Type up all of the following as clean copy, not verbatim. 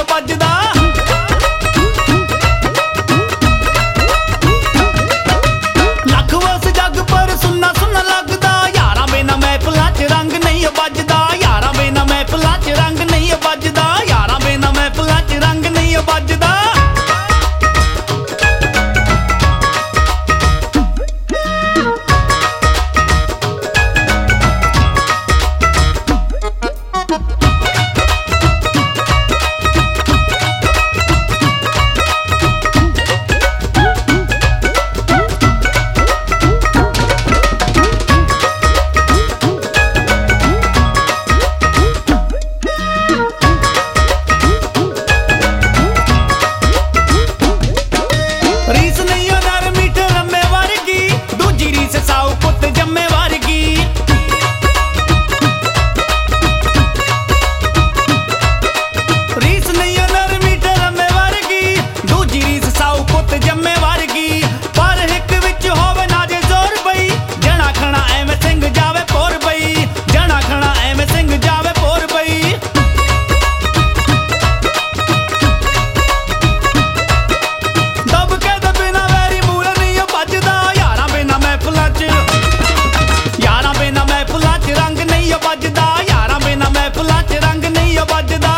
बजदा। लख वस जग पर सुनना सुनना लगदा, यारा बिना महफिलां च रंग नहीं बजदा। यारा बिना महफिलां च रंग नहीं बजदा, यारा बिना महफिलां च रंग नहीं बजदा। रीस नहीं ओ नर मीठे रम्मे वर्गी, दूजी रीस साऊ पुत जम्मे वर्गी। रीस नहीं ओ नर मीठे रम्मे वर्गी, दूजी रीस साऊ पुत जम्मे वर्गी। पर हिक विच होवे ना जे जोर बई, जना खना एवें सिंह जावे पोर बई। जना खना एवें सिंह जावे पोर बई। दब के दे बिना वैरी मूल नहीं बजदा, यारा बिना महफिलां च, यारा बिना महफिलां च रंग नहीं बजदा। यारा बिना महफिलां च रंग नहीं बजदा।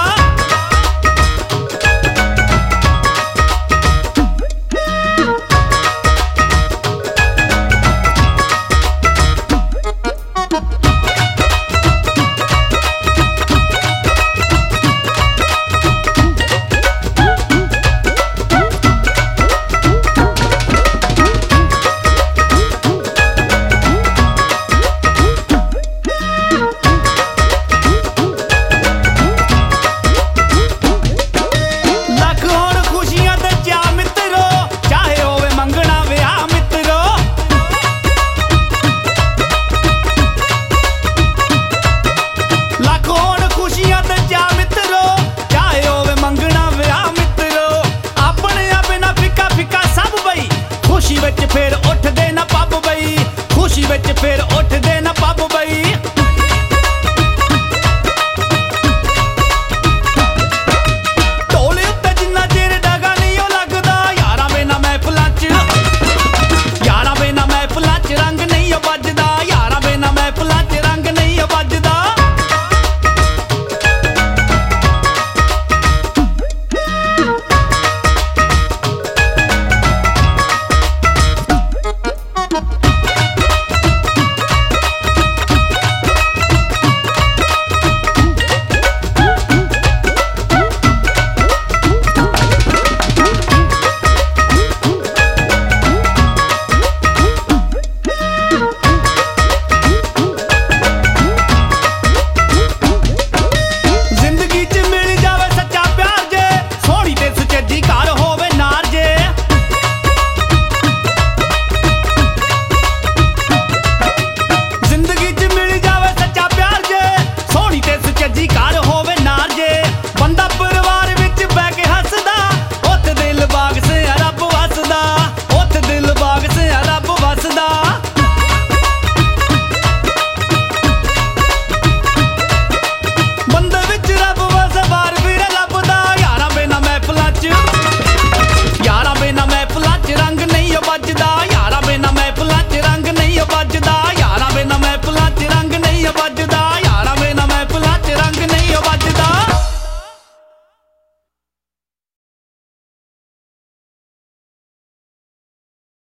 लख होण खुशियां ते चा मित्रो, चाहे होवे मंगना विआह मित्रो। लख होण खुशियां ते चा मित्रो, चाहे होवे मंगना विआह मित्रो। अपने बिना फिक्का फिक्का सब बई, खुशी विच फिर उठदे ना पब बई। खुशी विच फिर